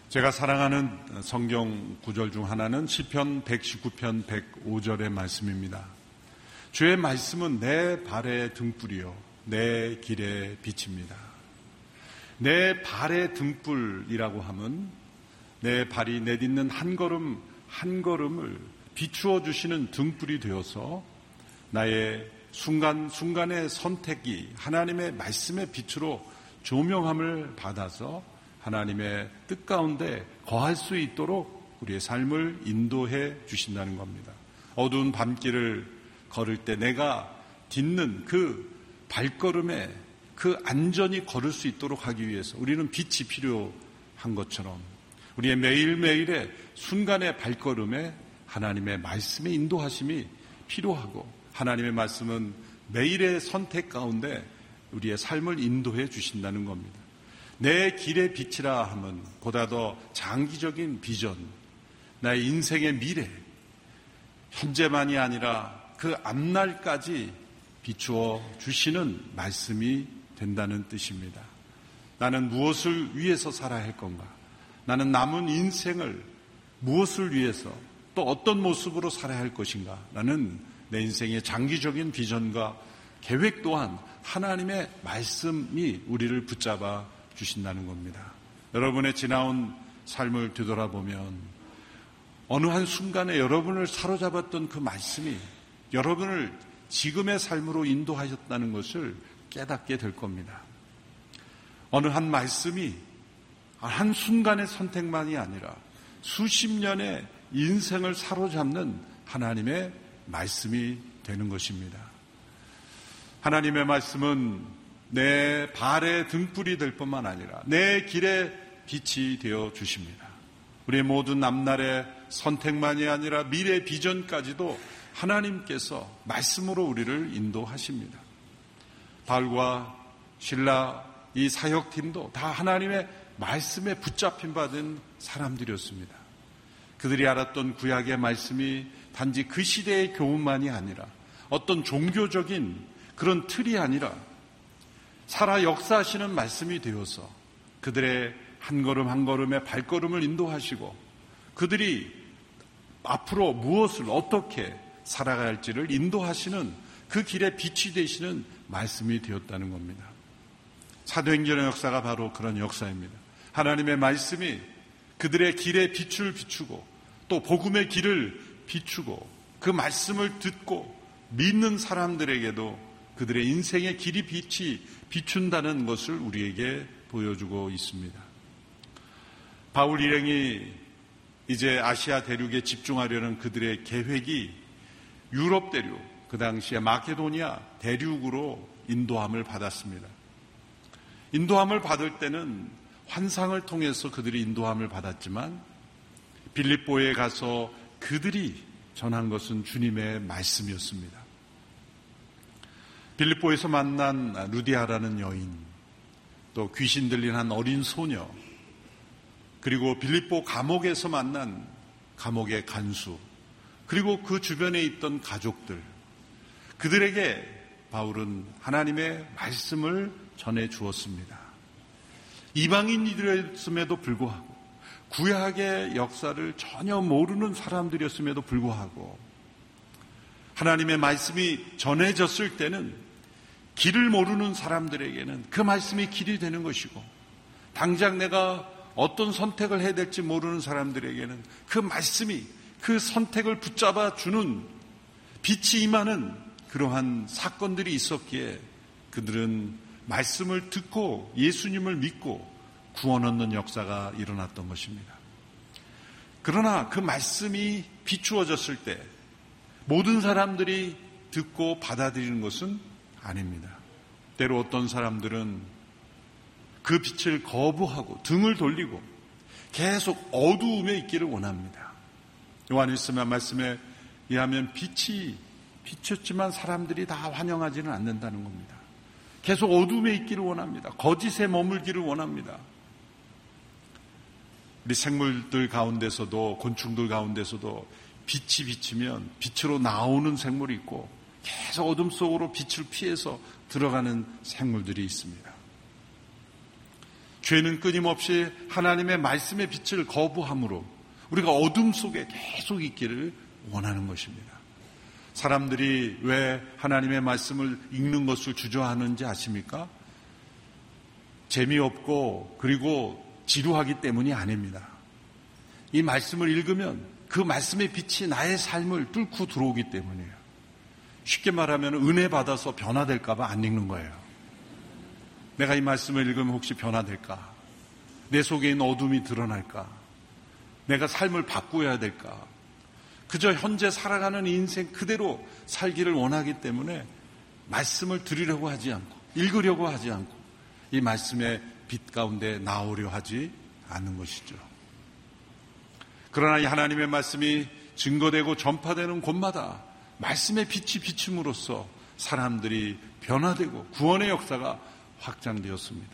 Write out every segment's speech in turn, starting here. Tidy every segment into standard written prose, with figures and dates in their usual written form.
제가 사랑하는 성경 구절 중 하나는 시편 119편 105절의 말씀입니다. 주의 말씀은 내 발의 등불이요 내 길의 빛입니다. 내 발의 등불이라고 하면 내 발이 내딛는 한 걸음 한 걸음을 비추어 주시는 등불이 되어서 나의 순간순간의 선택이 하나님의 말씀의 빛으로 조명함을 받아서 하나님의 뜻 가운데 거할 수 있도록 우리의 삶을 인도해 주신다는 겁니다. 어두운 밤길을 걸을 때 내가 딛는 그 발걸음에 그 안전히 걸을 수 있도록 하기 위해서 우리는 빛이 필요한 것처럼 우리의 매일매일의 순간의 발걸음에 하나님의 말씀의 인도하심이 필요하고 하나님의 말씀은 매일의 선택 가운데 우리의 삶을 인도해 주신다는 겁니다. 내 길의 빛이라 하면 보다 더 장기적인 비전, 나의 인생의 미래, 현재만이 아니라 그 앞날까지 비추어 주시는 말씀이 된다는 뜻입니다. 나는 무엇을 위해서 살아야 할 건가? 나는 남은 인생을 무엇을 위해서 또 어떤 모습으로 살아야 할 것인가? 라는 내 인생의 장기적인 비전과 계획 또한 하나님의 말씀이 우리를 붙잡아 주신다는 겁니다. 여러분의 지나온 삶을 되돌아보면 어느 한 순간에 여러분을 사로잡았던 그 말씀이 여러분을 지금의 삶으로 인도하셨다는 것을 깨닫게 될 겁니다. 어느 한 말씀이 한 순간의 선택만이 아니라 수십 년의 인생을 사로잡는 하나님의 말씀이 되는 것입니다. 하나님의 말씀은 내 발의 등불이 될 뿐만 아니라 내 길의 빛이 되어 주십니다. 우리의 모든 앞날의 선택만이 아니라 미래 비전까지도 하나님께서 말씀으로 우리를 인도하십니다. 바울과 실라 이 사역팀도 다 하나님의 말씀에 붙잡힌 받은 사람들이었습니다. 그들이 알았던 구약의 말씀이 단지 그 시대의 교훈만이 아니라 어떤 종교적인 그런 틀이 아니라 살아 역사하시는 말씀이 되어서 그들의 한 걸음 한 걸음의 발걸음을 인도하시고 그들이 앞으로 무엇을 어떻게 살아가야 할지를 인도하시는 그 길에 빛이 되시는 말씀이 되었다는 겁니다. 사도행전의 역사가 바로 그런 역사입니다. 하나님의 말씀이 그들의 길에 빛을 비추고 또 복음의 길을 비추고 그 말씀을 듣고 믿는 사람들에게도 그들의 인생의 길이 빛이 비춘다는 것을 우리에게 보여주고 있습니다. 바울 일행이 이제 아시아 대륙에 집중하려는 그들의 계획이 유럽 대륙, 그 당시에 마케도니아 대륙으로 인도함을 받았습니다. 인도함을 받을 때는 환상을 통해서 그들이 인도함을 받았지만 빌립보에 가서 그들이 전한 것은 주님의 말씀이었습니다. 빌립보에서 만난 루디아라는 여인, 또 귀신 들린 한 어린 소녀, 그리고 빌립보 감옥에서 만난 감옥의 간수, 그리고 그 주변에 있던 가족들, 그들에게 바울은 하나님의 말씀을 전해 주었습니다. 이방인이었음에도 불구하고 구약의 역사를 전혀 모르는 사람들이었음에도 불구하고 하나님의 말씀이 전해졌을 때는 길을 모르는 사람들에게는 그 말씀이 길이 되는 것이고 당장 내가 어떤 선택을 해야 될지 모르는 사람들에게는 그 말씀이 그 선택을 붙잡아 주는 빛이 임하는 그러한 사건들이 있었기에 그들은 말씀을 듣고 예수님을 믿고 구원 얻는 역사가 일어났던 것입니다. 그러나 그 말씀이 비추어졌을 때 모든 사람들이 듣고 받아들이는 것은 아닙니다. 때로 어떤 사람들은 그 빛을 거부하고 등을 돌리고 계속 어두움에 있기를 원합니다. 요한일서 말씀에 의하면 빛이 비쳤지만 사람들이 다 환영하지는 않는다는 겁니다. 계속 어둠에 있기를 원합니다. 거짓에 머물기를 원합니다. 우리 생물들 가운데서도 곤충들 가운데서도 빛이 비치면 빛으로 나오는 생물이 있고 계속 어둠 속으로 빛을 피해서 들어가는 생물들이 있습니다. 죄는 끊임없이 하나님의 말씀의 빛을 거부함으로 우리가 어둠 속에 계속 있기를 원하는 것입니다. 사람들이 왜 하나님의 말씀을 읽는 것을 주저하는지 아십니까? 재미없고 그리고 지루하기 때문이 아닙니다. 이 말씀을 읽으면 그 말씀의 빛이 나의 삶을 뚫고 들어오기 때문이에요. 쉽게 말하면 은혜 받아서 변화될까 봐 안 읽는 거예요. 내가 이 말씀을 읽으면 혹시 변화될까? 내 속에 있는 어둠이 드러날까? 내가 삶을 바꾸어야 될까? 그저 현재 살아가는 인생 그대로 살기를 원하기 때문에 말씀을 들으려고 하지 않고 읽으려고 하지 않고 이 말씀의 빛 가운데 나오려 하지 않는 것이죠. 그러나 이 하나님의 말씀이 증거되고 전파되는 곳마다 말씀의 빛이 비춤으로써 사람들이 변화되고 구원의 역사가 확장되었습니다.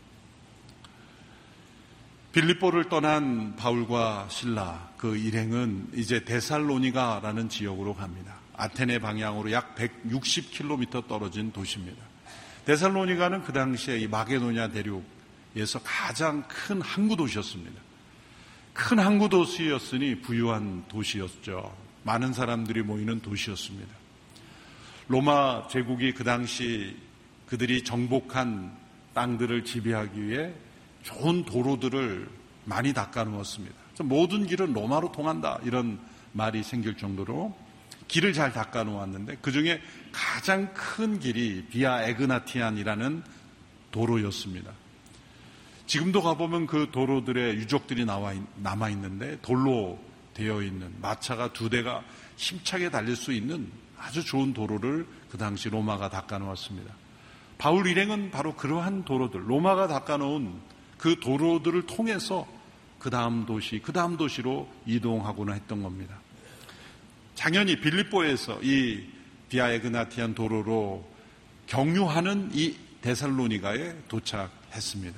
빌립보를 떠난 바울과 실라 그 일행은 이제 데살로니가라는 지역으로 갑니다. 아테네 방향으로 약 160km 떨어진 도시입니다. 데살로니가는 그 당시에 이 마게도냐 대륙에서 가장 큰 항구 도시였습니다. 큰 항구 도시였으니 부유한 도시였죠. 많은 사람들이 모이는 도시였습니다. 로마 제국이 그 당시 그들이 정복한 땅들을 지배하기 위해 좋은 도로들을 많이 닦아놓았습니다. 모든 길은 로마로 통한다 이런 말이 생길 정도로 길을 잘 닦아놓았는데 그중에 가장 큰 길이 비아 에그나티안이라는 도로였습니다. 지금도 가보면 그 도로들의 유적들이 남아있는데 돌로 되어 있는 마차가 2대가 힘차게 달릴 수 있는 아주 좋은 도로를 그 당시 로마가 닦아놓았습니다. 바울 일행은 바로 그러한 도로들, 로마가 닦아놓은 그 도로들을 통해서 그 다음 도시로 이동하고나 했던 겁니다. 당연히 빌립보에서 이 비아에그나티안 도로로 경유하는 이 데살로니가에 도착했습니다.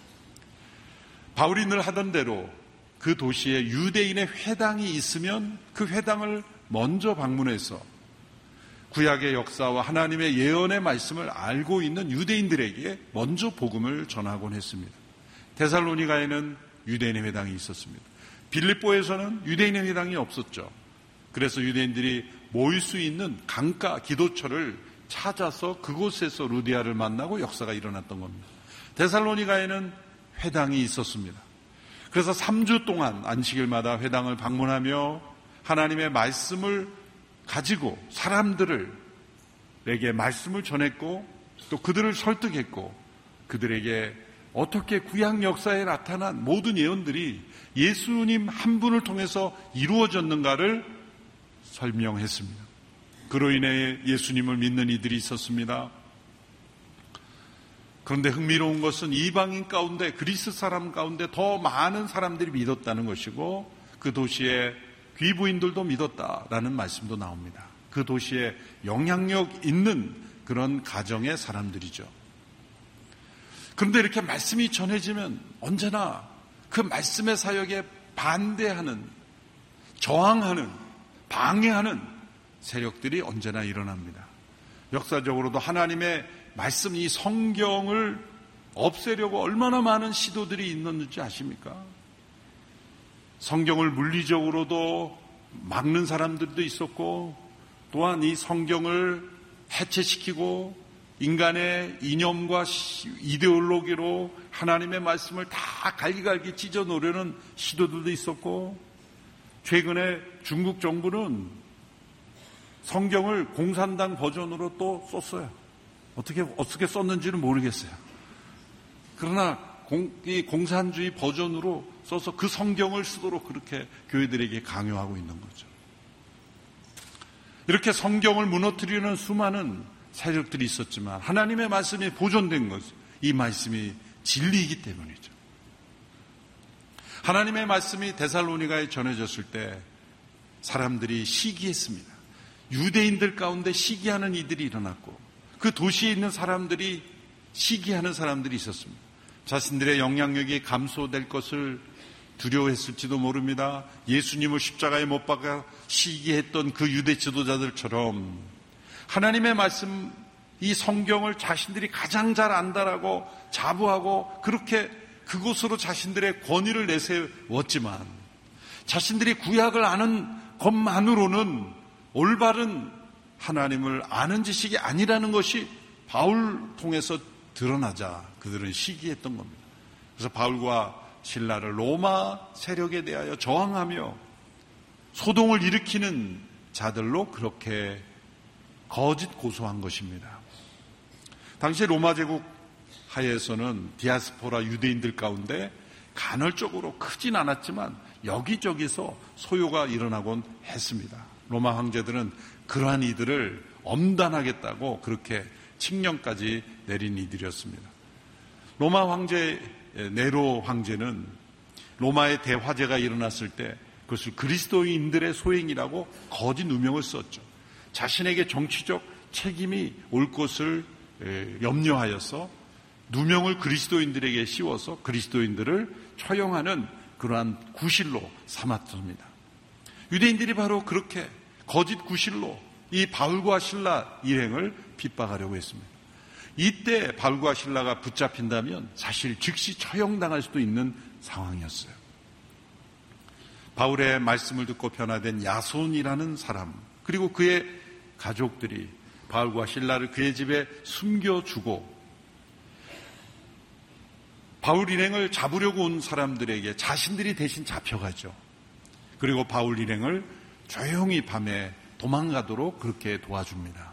바울이 늘 하던 대로 그 도시에 유대인의 회당이 있으면 그 회당을 먼저 방문해서 구약의 역사와 하나님의 예언의 말씀을 알고 있는 유대인들에게 먼저 복음을 전하곤 했습니다. 데살로니가에는 유대인의 회당이 있었습니다. 빌립보에서는 유대인의 회당이 없었죠. 그래서 유대인들이 모일 수 있는 강가 기도처를 찾아서 그곳에서 루디아를 만나고 역사가 일어났던 겁니다. 데살로니가에는 회당이 있었습니다. 그래서 3주 동안 안식일마다 회당을 방문하며 하나님의 말씀을 가지고 사람들에게 말씀을 전했고 또 그들을 설득했고 그들에게 어떻게 구약 역사에 나타난 모든 예언들이 예수님 한 분을 통해서 이루어졌는가를 설명했습니다. 그로 인해 예수님을 믿는 이들이 있었습니다. 그런데 흥미로운 것은 이방인 가운데 그리스 사람 가운데 더 많은 사람들이 믿었다는 것이고 그 도시의 귀부인들도 믿었다라는 말씀도 나옵니다. 그 도시에 영향력 있는 그런 가정의 사람들이죠. 그런데 이렇게 말씀이 전해지면 언제나 그 말씀의 사역에 반대하는, 저항하는, 방해하는 세력들이 언제나 일어납니다. 역사적으로도 하나님의 말씀, 이 성경을 없애려고 얼마나 많은 시도들이 있는지 아십니까? 성경을 물리적으로도 막는 사람들도 있었고 또한 이 성경을 해체시키고 인간의 이념과 이데올로기로 하나님의 말씀을 다 갈기갈기 찢어놓으려는 시도들도 있었고 최근에 중국 정부는 성경을 공산당 버전으로 또 썼어요. 어떻게 썼는지는 모르겠어요. 그러나 이 공산주의 버전으로 써서 그 성경을 쓰도록 그렇게 교회들에게 강요하고 있는 거죠. 이렇게 성경을 무너뜨리는 수많은 세력들이 있었지만 하나님의 말씀이 보존된 것, 이 말씀이 진리이기 때문이죠. 하나님의 말씀이 데살로니가에 전해졌을 때 사람들이 시기했습니다. 유대인들 가운데 시기하는 이들이 일어났고 그 도시에 있는 사람들이 시기하는 사람들이 있었습니다. 자신들의 영향력이 감소될 것을 두려워했을지도 모릅니다. 예수님을 십자가에 못 박아 시기했던 그 유대 지도자들처럼 하나님의 말씀, 이 성경을 자신들이 가장 잘 안다라고 자부하고 그렇게 그곳으로 자신들의 권위를 내세웠지만 자신들이 구약을 아는 것만으로는 올바른 하나님을 아는 지식이 아니라는 것이 바울 통해서 드러나자 그들은 시기했던 겁니다. 그래서 바울과 실라를 로마 세력에 대하여 저항하며 소동을 일으키는 자들로 그렇게 거짓 고소한 것입니다. 당시 로마 제국 하에서는 디아스포라 유대인들 가운데 간헐적으로 크진 않았지만 여기저기서 소요가 일어나곤 했습니다. 로마 황제들은 그러한 이들을 엄단하겠다고 그렇게 칙령까지 내린 이들이었습니다. 로마 황제 네로 황제는 로마의 대화재가 일어났을 때 그것을 그리스도인들의 소행이라고 거짓 누명을 썼죠. 자신에게 정치적 책임이 올 것을 염려하여서 누명을 그리스도인들에게 씌워서 그리스도인들을 처형하는 그러한 구실로 삼았습니다. 유대인들이 바로 그렇게 거짓 구실로 이 바울과 실라 일행을 핍박하려고 했습니다. 이때 바울과 실라가 붙잡힌다면 사실 즉시 처형당할 수도 있는 상황이었어요. 바울의 말씀을 듣고 변화된 야손이라는 사람 그리고 그의 가족들이 바울과 실라를 그의 집에 숨겨주고 바울 일행을 잡으려고 온 사람들에게 자신들이 대신 잡혀가죠. 그리고 바울 일행을 조용히 밤에 도망가도록 그렇게 도와줍니다.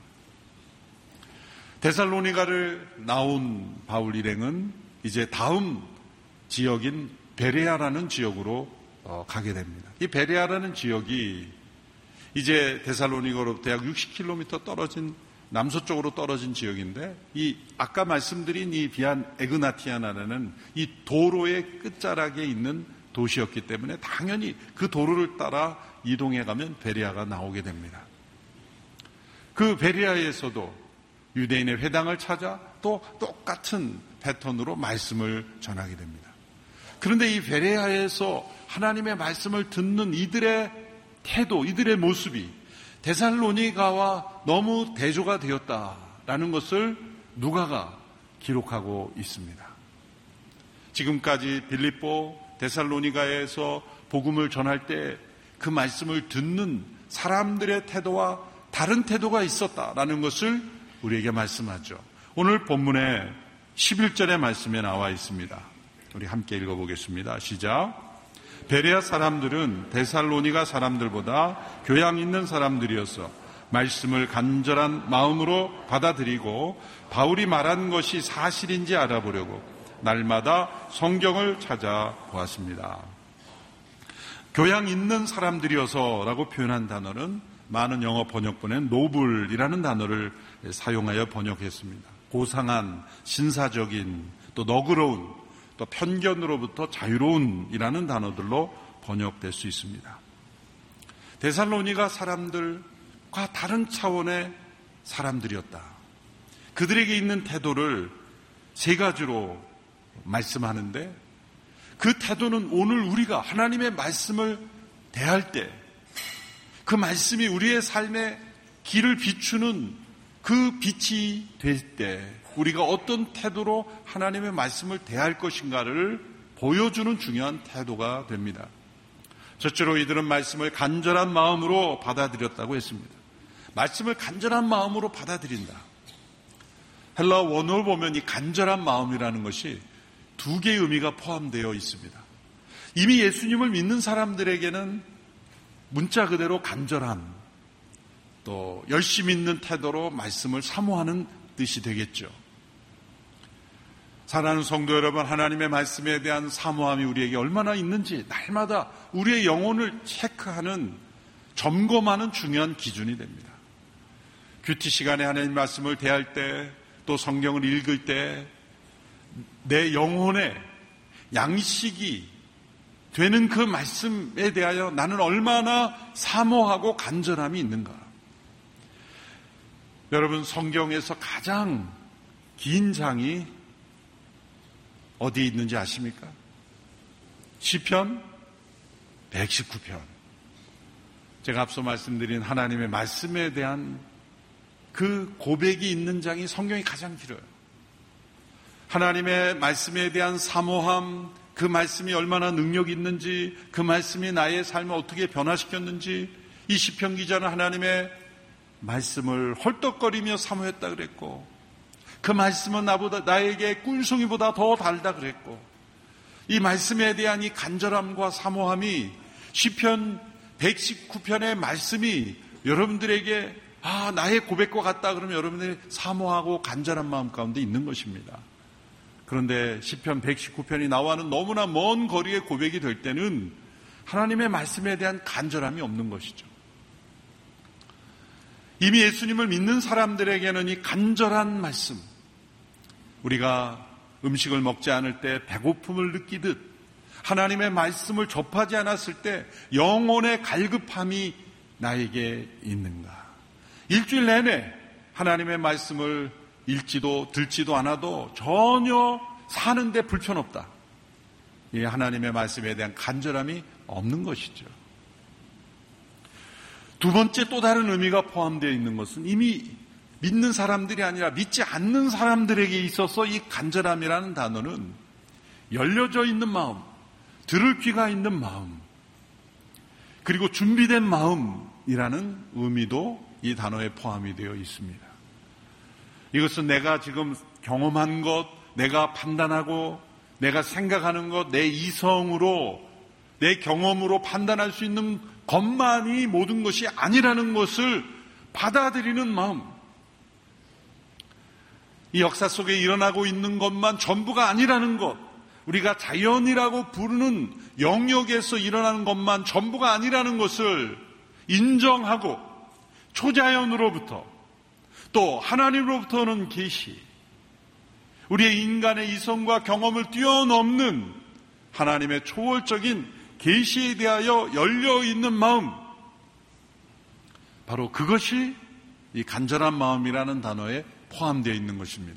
데살로니가를 나온 바울 일행은 이제 다음 지역인 베레아라는 지역으로 가게 됩니다. 이 베레아라는 지역이 이제 데살로니가로부터 약 60km 떨어진 남서쪽으로 떨어진 지역인데 이 아까 말씀드린 이 비안 에그나티아나라는 이 도로의 끝자락에 있는 도시였기 때문에 당연히 그 도로를 따라 이동해 가면 베레아가 나오게 됩니다. 그 베레아에서도 유대인의 회당을 찾아 또 똑같은 패턴으로 말씀을 전하게 됩니다. 그런데 이 베레아에서 하나님의 말씀을 듣는 이들의 태도, 이들의 모습이 데살로니가와 너무 대조가 되었다라는 것을 누가가 기록하고 있습니다. 지금까지 빌립보, 데살로니가에서 복음을 전할 때 그 말씀을 듣는 사람들의 태도와 다른 태도가 있었다라는 것을 우리에게 말씀하죠. 오늘 본문의 11절의 말씀에 나와 있습니다. 우리 함께 읽어보겠습니다. 시작. 베레아 사람들은 데살로니가 사람들보다 교양 있는 사람들이어서 말씀을 간절한 마음으로 받아들이고 바울이 말한 것이 사실인지 알아보려고 날마다 성경을 찾아보았습니다. 교양 있는 사람들이어서라고 표현한 단어는 많은 영어 번역본엔 노블이라는 단어를 사용하여 번역했습니다. 고상한, 신사적인, 또 너그러운, 또 편견으로부터 자유로운이라는 단어들로 번역될 수 있습니다. 데살로니가 사람들과 다른 차원의 사람들이었다. 그들에게 있는 태도를 세 가지로 말씀하는데 그 태도는 오늘 우리가 하나님의 말씀을 대할 때 그 말씀이 우리의 삶의 길을 비추는 그 빛이 될 때 우리가 어떤 태도로 하나님의 말씀을 대할 것인가를 보여주는 중요한 태도가 됩니다. 첫째로 이들은 말씀을 간절한 마음으로 받아들였다고 했습니다. 말씀을 간절한 마음으로 받아들인다. 헬라어 원어를 보면 이 간절한 마음이라는 것이 두 개의 의미가 포함되어 있습니다. 이미 예수님을 믿는 사람들에게는 문자 그대로 간절한 또 열심히 있는 태도로 말씀을 사모하는 뜻이 되겠죠. 사랑하는 성도 여러분, 하나님의 말씀에 대한 사모함이 우리에게 얼마나 있는지 날마다 우리의 영혼을 체크하는, 점검하는 중요한 기준이 됩니다. 큐티 시간에 하나님 말씀을 대할 때, 또 성경을 읽을 때 내 영혼에 양식이 되는 그 말씀에 대하여 나는 얼마나 사모하고 간절함이 있는가. 여러분, 성경에서 가장 긴 장이 어디에 있는지 아십니까? 시편 119편. 제가 앞서 말씀드린 하나님의 말씀에 대한 그 고백이 있는 장이 성경이 가장 길어요. 하나님의 말씀에 대한 사모함, 그 말씀이 얼마나 능력이 있는지, 그 말씀이 나의 삶을 어떻게 변화시켰는지, 이 시편 기자는 하나님의 말씀을 헐떡거리며 사모했다 그랬고, 그 말씀은 나에게 꿀송이보다 더 달다 그랬고, 이 말씀에 대한 이 간절함과 사모함이 시편 119편의 말씀이 여러분들에게 나의 고백과 같다 그러면 여러분들이 사모하고 간절한 마음 가운데 있는 것입니다. 그런데 시편 119편이 나와는 너무나 먼 거리의 고백이 될 때는 하나님의 말씀에 대한 간절함이 없는 것이죠. 이미 예수님을 믿는 사람들에게는 이 간절한 말씀, 우리가 음식을 먹지 않을 때 배고픔을 느끼듯 하나님의 말씀을 접하지 않았을 때 영혼의 갈급함이 나에게 있는가? 일주일 내내 하나님의 말씀을 읽지도 듣지도 않아도 전혀 사는데 불편 없다. 이 하나님의 말씀에 대한 간절함이 없는 것이죠. 두 번째 또 다른 의미가 포함되어 있는 것은 이미 믿는 사람들이 아니라 믿지 않는 사람들에게 있어서 이 간절함이라는 단어는 열려져 있는 마음, 들을 귀가 있는 마음, 그리고 준비된 마음이라는 의미도 이 단어에 포함이 되어 있습니다. 이것은 내가 지금 경험한 것, 내가 판단하고 내가 생각하는 것, 내 이성으로, 내 경험으로 판단할 수 있는 것만이 모든 것이 아니라는 것을 받아들이는 마음. 이 역사 속에 일어나고 있는 것만 전부가 아니라는 것, 우리가 자연이라고 부르는 영역에서 일어나는 것만 전부가 아니라는 것을 인정하고 초자연으로부터 또 하나님으로부터는 계시, 우리의 인간의 이성과 경험을 뛰어넘는 하나님의 초월적인 계시에 대하여 열려있는 마음, 바로 그것이 이 간절한 마음이라는 단어에 포함되어 있는 것입니다.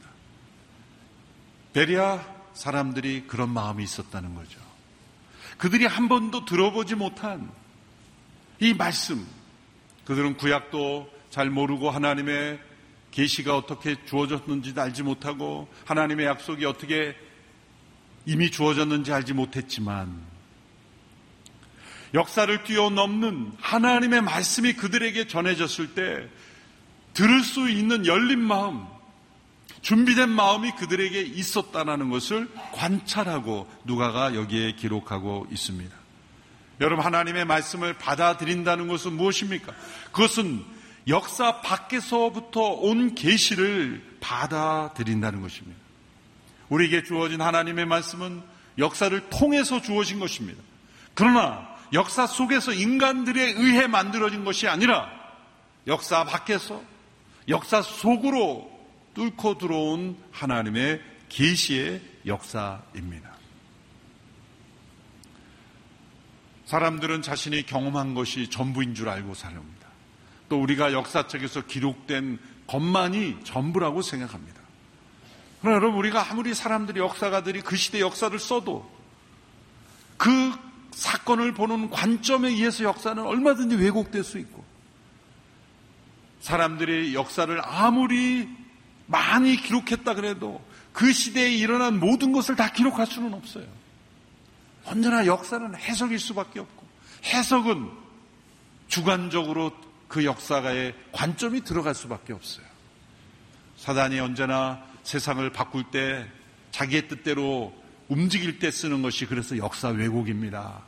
베레아 사람들이 그런 마음이 있었다는 거죠. 그들이 한 번도 들어보지 못한 이 말씀, 그들은 구약도 잘 모르고 하나님의 계시가 어떻게 주어졌는지도 알지 못하고 하나님의 약속이 어떻게 이미 주어졌는지 알지 못했지만 역사를 뛰어넘는 하나님의 말씀이 그들에게 전해졌을 때 들을 수 있는 열린 마음, 준비된 마음이 그들에게 있었다는 것을 관찰하고 누가가 여기에 기록하고 있습니다. 여러분, 하나님의 말씀을 받아들인다는 것은 무엇입니까? 그것은 역사 밖에서부터 온 계시를 받아들인다는 것입니다. 우리에게 주어진 하나님의 말씀은 역사를 통해서 주어진 것입니다. 그러나 역사 속에서 인간들에 의해 만들어진 것이 아니라 역사 밖에서 역사 속으로 뚫고 들어온 하나님의 계시의 역사입니다. 사람들은 자신이 경험한 것이 전부인 줄 알고 살아옵니다. 또 우리가 역사책에서 기록된 것만이 전부라고 생각합니다. 그러나 여러분, 우리가 아무리 사람들이, 역사가들이 그 시대 역사를 써도 그 사건을 보는 관점에 의해서 역사는 얼마든지 왜곡될 수 있고, 사람들이 역사를 아무리 많이 기록했다 그래도 그 시대에 일어난 모든 것을 다 기록할 수는 없어요. 언제나 역사는 해석일 수밖에 없고, 해석은 주관적으로 그 역사가의 관점이 들어갈 수밖에 없어요. 사단이 언제나 세상을 바꿀 때 자기의 뜻대로 움직일 때 쓰는 것이 그래서 역사 왜곡입니다.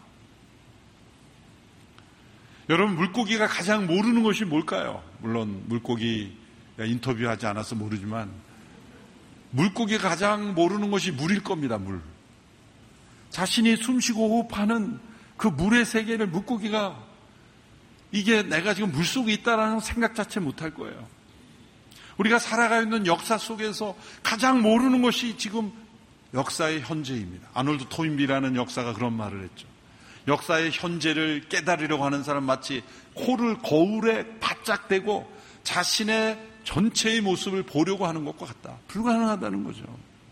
여러분, 물고기가 가장 모르는 것이 뭘까요? 물론 물고기 인터뷰하지 않아서 모르지만 물고기가 가장 모르는 것이 물일 겁니다. 물. 자신이 숨쉬고 호흡하는 그 물의 세계를 물고기가, 이게 내가 지금 물속에 있다라는 생각 자체 못할 거예요. 우리가 살아가고 있는 역사 속에서 가장 모르는 것이 지금 역사의 현재입니다. 아놀드 토인비라는 역사가 그런 말을 했죠. 역사의 현재를 깨달으려고 하는 사람 마치 코를 거울에 바짝 대고 자신의 전체의 모습을 보려고 하는 것과 같다. 불가능하다는 거죠.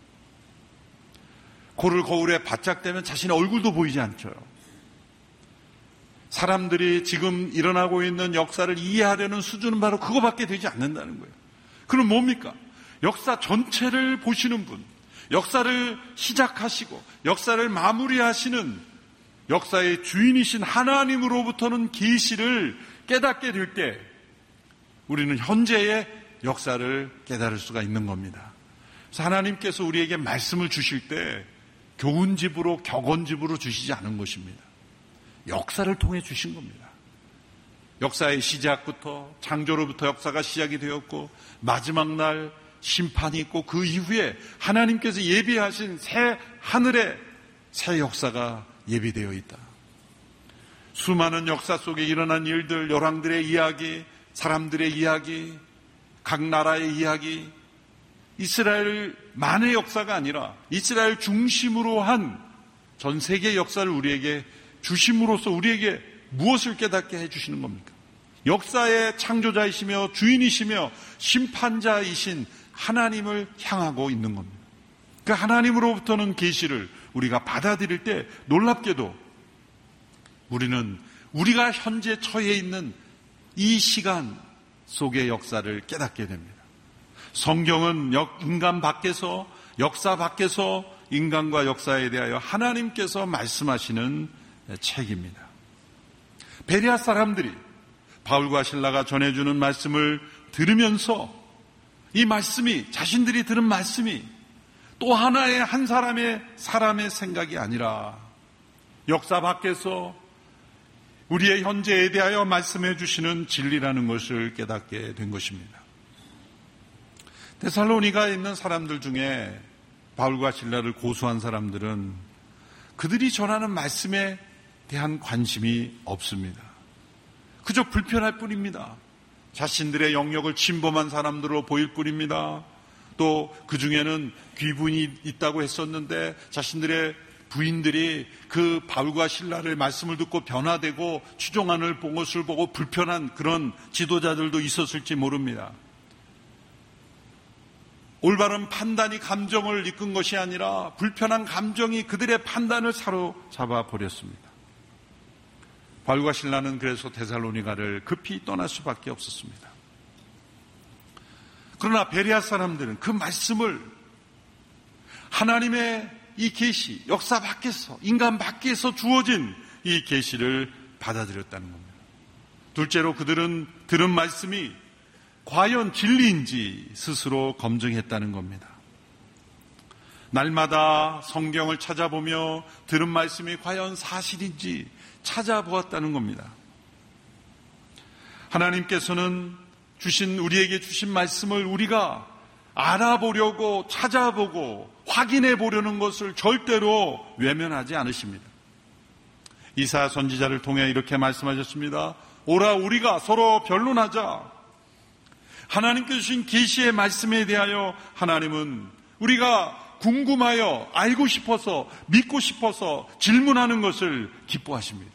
코를 거울에 바짝 대면 자신의 얼굴도 보이지 않죠. 사람들이 지금 일어나고 있는 역사를 이해하려는 수준은 바로 그거밖에 되지 않는다는 거예요. 그럼 뭡니까? 역사 전체를 보시는 분, 역사를 시작하시고 역사를 마무리하시는 역사의 주인이신 하나님으로부터는 계시를 깨닫게 될 때 우리는 현재의 역사를 깨달을 수가 있는 겁니다. 그래서 하나님께서 우리에게 말씀을 주실 때 교훈집으로 격언집으로 주시지 않은 것입니다. 역사를 통해 주신 겁니다. 역사의 시작부터 창조로부터 역사가 시작이 되었고 마지막 날 심판이 있고 그 이후에 하나님께서 예비하신 새 하늘의 새 역사가 예비되어 있다. 수많은 역사 속에 일어난 일들, 열왕들의 이야기, 사람들의 이야기, 각 나라의 이야기, 이스라엘만의 역사가 아니라 이스라엘 중심으로 한 전 세계의 역사를 우리에게 주심으로써 우리에게 무엇을 깨닫게 해주시는 겁니까? 역사의 창조자이시며 주인이시며 심판자이신 하나님을 향하고 있는 겁니다. 그 하나님으로부터는 계시를 우리가 받아들일 때 놀랍게도 우리는 우리가 현재 처해 있는 이 시간 속의 역사를 깨닫게 됩니다. 성경은 인간 밖에서 역사 밖에서 인간과 역사에 대하여 하나님께서 말씀하시는 책입니다. 베레아 사람들이 바울과 실라가 전해주는 말씀을 들으면서 이 말씀이 자신들이 들은 말씀이 또 하나의 한 사람의 생각이 아니라 역사 밖에서 우리의 현재에 대하여 말씀해 주시는 진리라는 것을 깨닫게 된 것입니다. 데살로니가에 있는 사람들 중에 바울과 실라를 고소한 사람들은 그들이 전하는 말씀에 대한 관심이 없습니다. 그저 불편할 뿐입니다. 자신들의 영역을 침범한 사람들로 보일 뿐입니다. 또 그 중에는 귀분이 있다고 했었는데 자신들의 부인들이 그 바울과 실라를 말씀을 듣고 변화되고 추종하는 것을 보고 불편한 그런 지도자들도 있었을지 모릅니다. 올바른 판단이 감정을 이끈 것이 아니라 불편한 감정이 그들의 판단을 사로잡아 버렸습니다. 바울과 실라는 그래서 데살로니가를 급히 떠날 수밖에 없었습니다. 그러나 베레아 사람들은 그 말씀을 하나님의 이 계시, 역사 밖에서, 인간 밖에서 주어진 이 계시를 받아들였다는 겁니다. 둘째로 그들은 들은 말씀이 과연 진리인지 스스로 검증했다는 겁니다. 날마다 성경을 찾아보며 들은 말씀이 과연 사실인지 찾아보았다는 겁니다. 하나님께서는 우리에게 주신 말씀을 우리가 알아보려고 찾아보고 확인해 보려는 것을 절대로 외면하지 않으십니다. 이사야 선지자를 통해 이렇게 말씀하셨습니다. 오라 우리가 서로 변론하자. 하나님께서 주신 계시의 말씀에 대하여 하나님은 우리가 궁금하여 알고 싶어서 믿고 싶어서 질문하는 것을 기뻐하십니다.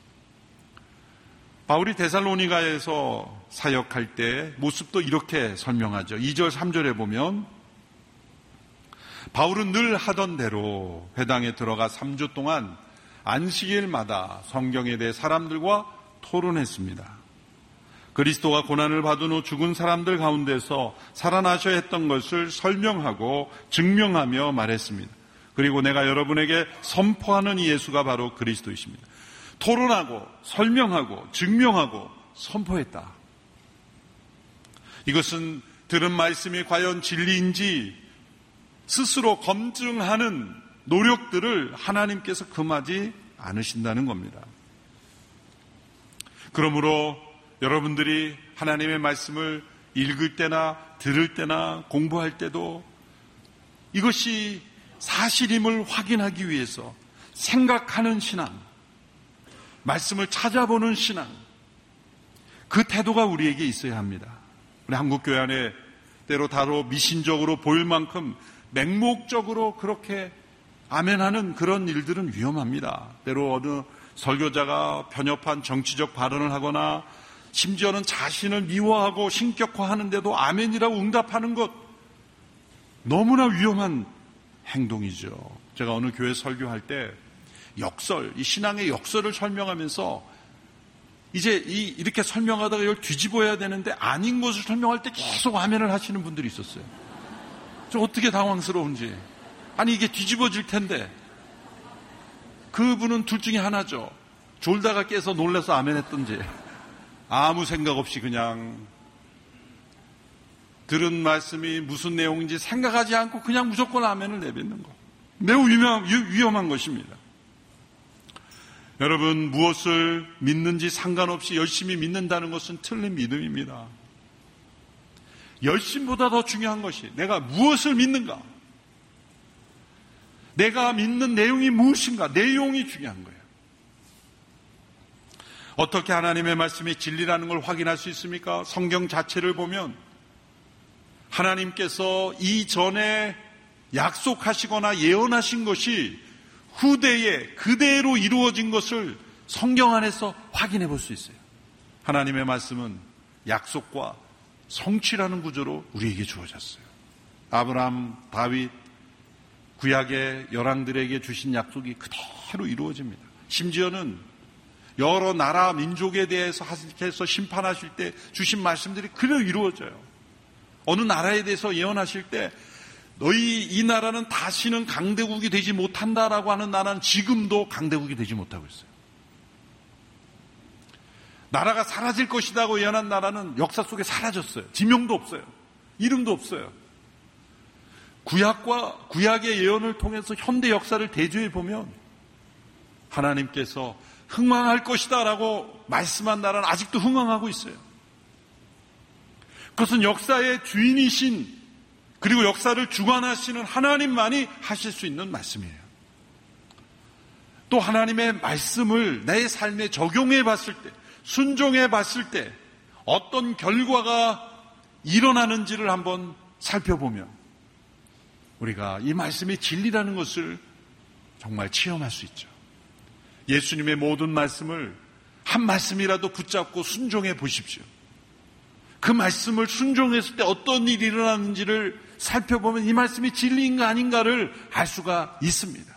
바울이 데살로니가에서 사역할 때 모습도 이렇게 설명하죠. 2절 3절에 보면 바울은 늘 하던 대로 회당에 들어가 3주 동안 안식일마다 성경에 대해 사람들과 토론했습니다. 그리스도가 고난을 받은 후 죽은 사람들 가운데서 살아나셔야 했던 것을 설명하고 증명하며 말했습니다. 그리고 내가 여러분에게 선포하는 이 예수가 바로 그리스도이십니다. 토론하고 설명하고 증명하고 선포했다. 이것은 들은 말씀이 과연 진리인지 스스로 검증하는 노력들을 하나님께서 금하지 않으신다는 겁니다. 그러므로 여러분들이 하나님의 말씀을 읽을 때나 들을 때나 공부할 때도 이것이 사실임을 확인하기 위해서 생각하는 신앙, 말씀을 찾아보는 신앙, 그 태도가 우리에게 있어야 합니다. 우리 한국교회 안에 때로 다로 미신적으로 보일 만큼 맹목적으로 그렇게 아멘하는 그런 일들은 위험합니다. 때로 어느 설교자가 편협한 정치적 발언을 하거나 심지어는 자신을 미워하고 신격화하는데도 아멘이라고 응답하는 것, 너무나 위험한 행동이죠. 제가 어느 교회 설교할 때 역설, 이 신앙의 역설을 설명하면서 이제 이렇게 설명하다가 이걸 뒤집어야 되는데 아닌 것을 설명할 때 계속 아멘을 하시는 분들이 있었어요. 좀 어떻게 당황스러운지. 아니 이게 뒤집어질 텐데. 그분은 둘 중에 하나죠. 졸다가 깨서 놀라서 아멘 했던지 아무 생각 없이 그냥 들은 말씀이 무슨 내용인지 생각하지 않고 그냥 무조건 아멘을 내뱉는 거. 매우 위험한 것입니다. 여러분, 무엇을 믿는지 상관없이 열심히 믿는다는 것은 틀린 믿음입니다. 열심보다 더 중요한 것이 내가 무엇을 믿는가, 내가 믿는 내용이 무엇인가, 내용이 중요한 거예요. 어떻게 하나님의 말씀이 진리라는 걸 확인할 수 있습니까? 성경 자체를 보면 하나님께서 이전에 약속하시거나 예언하신 것이 후대에 그대로 이루어진 것을 성경 안에서 확인해 볼 수 있어요. 하나님의 말씀은 약속과 성취라는 구조로 우리에게 주어졌어요. 아브라함, 다윗, 구약의 열왕들에게 주신 약속이 그대로 이루어집니다. 심지어는 여러 나라 민족에 대해서 하나님께서 심판하실 때 주신 말씀들이 그대로 이루어져요. 어느 나라에 대해서 예언하실 때 너희 이 나라는 다시는 강대국이 되지 못한다라고 하는 나라는 지금도 강대국이 되지 못하고 있어요. 나라가 사라질 것이라고 예언한 나라는 역사 속에 사라졌어요. 지명도 없어요. 이름도 없어요. 구약의 예언을 통해서 현대 역사를 대조해 보면 하나님께서 흥망할 것이다 라고 말씀한 나라는 아직도 흥망하고 있어요. 그것은 역사의 주인이신, 그리고 역사를 주관하시는 하나님만이 하실 수 있는 말씀이에요. 또 하나님의 말씀을 내 삶에 적용해 봤을 때, 순종해 봤을 때 어떤 결과가 일어나는지를 한번 살펴보면 우리가 이 말씀이 진리라는 것을 정말 체험할 수 있죠. 예수님의 모든 말씀을 한 말씀이라도 붙잡고 순종해 보십시오. 그 말씀을 순종했을 때 어떤 일이 일어나는지를 살펴보면 이 말씀이 진리인가 아닌가를 알 수가 있습니다.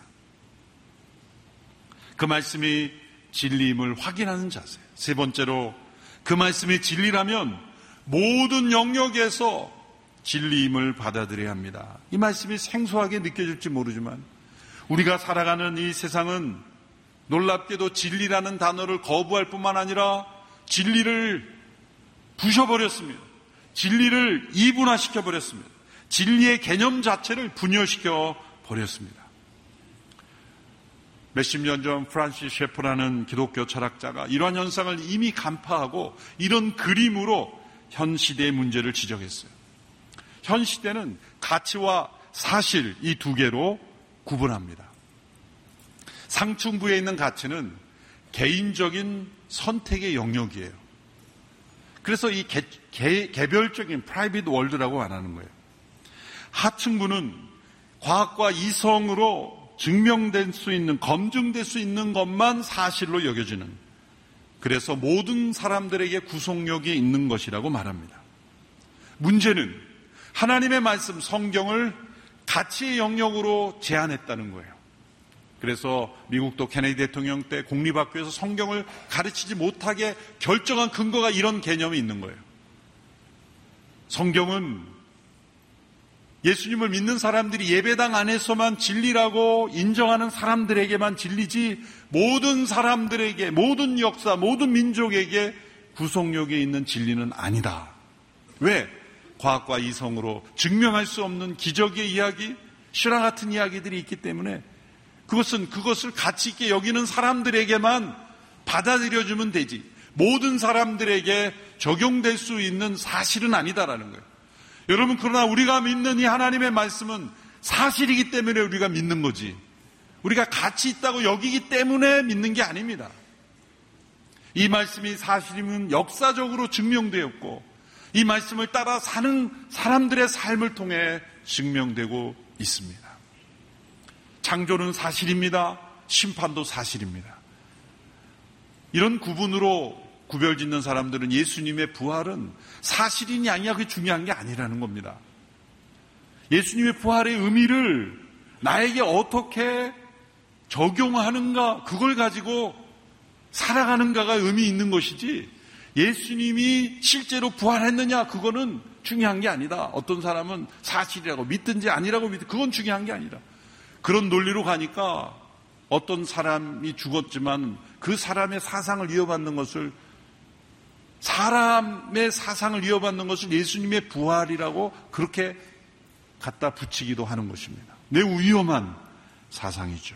그 말씀이 진리임을 확인하는 자세. 세 번째로, 그 말씀이 진리라면 모든 영역에서 진리임을 받아들여야 합니다. 이 말씀이 생소하게 느껴질지 모르지만 우리가 살아가는 이 세상은 놀랍게도 진리라는 단어를 거부할 뿐만 아니라 진리를 부셔버렸습니다. 진리를 이분화시켜버렸습니다. 진리의 개념 자체를 분열시켜 버렸습니다. 몇십 년 전 프란시스 셰퍼라는 기독교 철학자가 이러한 현상을 이미 간파하고 이런 그림으로 현 시대의 문제를 지적했어요. 현 시대는 가치와 사실, 이 두 개로 구분합니다. 상층부에 있는 가치는 개인적인 선택의 영역이에요. 그래서 이 개별적인 프라이빗 월드라고 말하는 거예요. 하층부는 과학과 이성으로 증명될 수 있는, 검증될 수 있는 것만 사실로 여겨지는, 그래서 모든 사람들에게 구속력이 있는 것이라고 말합니다. 문제는 하나님의 말씀, 성경을 가치의 영역으로 제한했다는 거예요. 그래서 미국도 케네디 대통령 때 공립학교에서 성경을 가르치지 못하게 결정한 근거가 이런 개념이 있는 거예요. 성경은 예수님을 믿는 사람들이 예배당 안에서만 진리라고 인정하는 사람들에게만 진리지 모든 사람들에게, 모든 역사, 모든 민족에게 구속력이 있는 진리는 아니다. 왜? 과학과 이성으로 증명할 수 없는 기적의 이야기, 실화 같은 이야기들이 있기 때문에 그것을 가치 있게 여기는 사람들에게만 받아들여주면 되지 모든 사람들에게 적용될 수 있는 사실은 아니다라는 거예요. 여러분, 그러나 우리가 믿는 이 하나님의 말씀은 사실이기 때문에 우리가 믿는 거지, 우리가 가치 있다고 여기기 때문에 믿는 게 아닙니다. 이 말씀이 사실이면 역사적으로 증명되었고 이 말씀을 따라 사는 사람들의 삶을 통해 증명되고 있습니다. 창조는 사실입니다. 심판도 사실입니다. 이런 구분으로 구별짓는 사람들은 예수님의 부활은 사실이냐 아니냐 그게 중요한 게 아니라는 겁니다. 예수님의 부활의 의미를 나에게 어떻게 적용하는가, 그걸 가지고 살아가는가가 의미 있는 것이지 예수님이 실제로 부활했느냐 그거는 중요한 게 아니다. 어떤 사람은 사실이라고 믿든지 아니라고 믿든 그건 중요한 게 아니라 그런 논리로 가니까 어떤 사람이 죽었지만 그 사람의 사상을 이어받는 것을 예수님의 부활이라고 그렇게 갖다 붙이기도 하는 것입니다. 매우 위험한 사상이죠.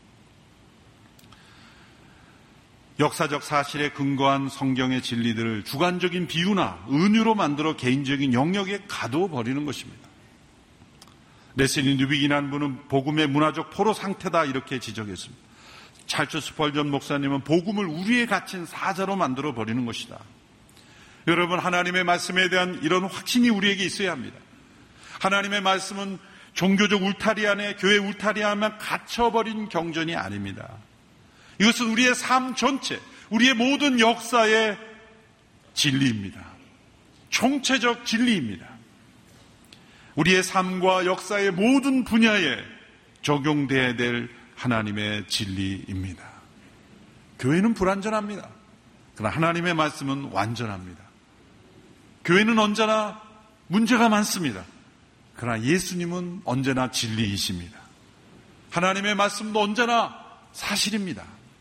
역사적 사실에 근거한 성경의 진리들을 주관적인 비유나 은유로 만들어 개인적인 영역에 가둬버리는 것입니다. 레슬리 뉴빅이라는 분은 복음의 문화적 포로 상태다 이렇게 지적했습니다. 찰스 스펄전 목사님은 복음을 우리에 갇힌 사자로 만들어 버리는 것이다. 여러분, 하나님의 말씀에 대한 이런 확신이 우리에게 있어야 합니다. 하나님의 말씀은 종교적 울타리 안에, 교회 울타리 안에 갇혀버린 경전이 아닙니다. 이것은 우리의 삶 전체, 우리의 모든 역사의 진리입니다. 총체적 진리입니다. 우리의 삶과 역사의 모든 분야에 적용돼야 될 하나님의 진리입니다. 교회는 불완전합니다. 그러나 하나님의 말씀은 완전합니다. 교회는 언제나 문제가 많습니다. 그러나 예수님은 언제나 진리이십니다. 하나님의 말씀도 언제나 사실입니다.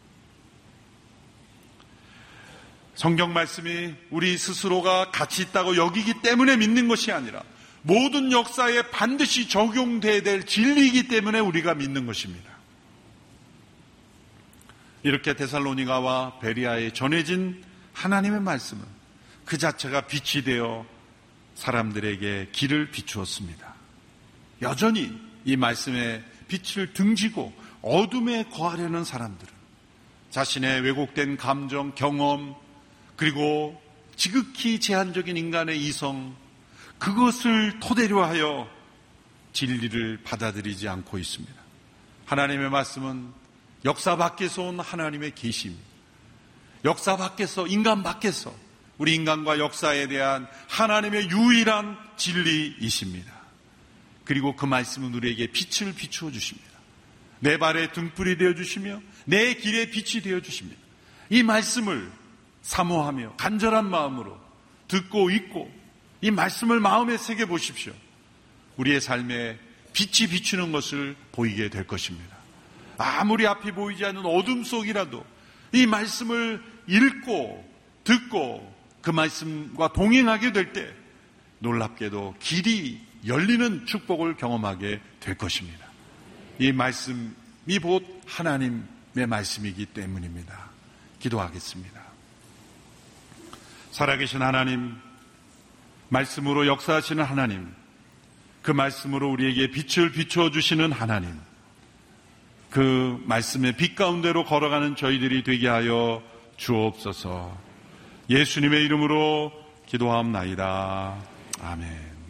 성경 말씀이 우리 스스로가 가치 있다고 여기기 때문에 믿는 것이 아니라 모든 역사에 반드시 적용돼야 될 진리이기 때문에 우리가 믿는 것입니다. 이렇게 데살로니가와 베리아에 전해진 하나님의 말씀은 그 자체가 빛이 되어 사람들에게 길을 비추었습니다. 여전히 이 말씀의 빛을 등지고 어둠에 거하려는 사람들은 자신의 왜곡된 감정, 경험, 그리고 지극히 제한적인 인간의 이성, 그것을 토대로 하여 진리를 받아들이지 않고 있습니다. 하나님의 말씀은 역사 밖에서 온 하나님의 계시입니다. 역사 밖에서, 인간 밖에서 우리 인간과 역사에 대한 하나님의 유일한 진리이십니다. 그리고 그 말씀은 우리에게 빛을 비추어 주십니다. 내 발의 등불이 되어주시며 내 길의 빛이 되어주십니다. 이 말씀을 사모하며 간절한 마음으로 듣고 읽고 이 말씀을 마음에 새겨보십시오. 우리의 삶에 빛이 비추는 것을 보이게 될 것입니다. 아무리 앞이 보이지 않는 어둠 속이라도 이 말씀을 읽고 듣고 그 말씀과 동행하게 될 때 놀랍게도 길이 열리는 축복을 경험하게 될 것입니다. 이 말씀이 곧 하나님의 말씀이기 때문입니다. 기도하겠습니다. 살아계신 하나님, 말씀으로 역사하시는 하나님, 그 말씀으로 우리에게 빛을 비추어 주시는 하나님, 그 말씀의 빛 가운데로 걸어가는 저희들이 되게 하여 주옵소서. 예수님의 이름으로 기도하옵나이다. 아멘.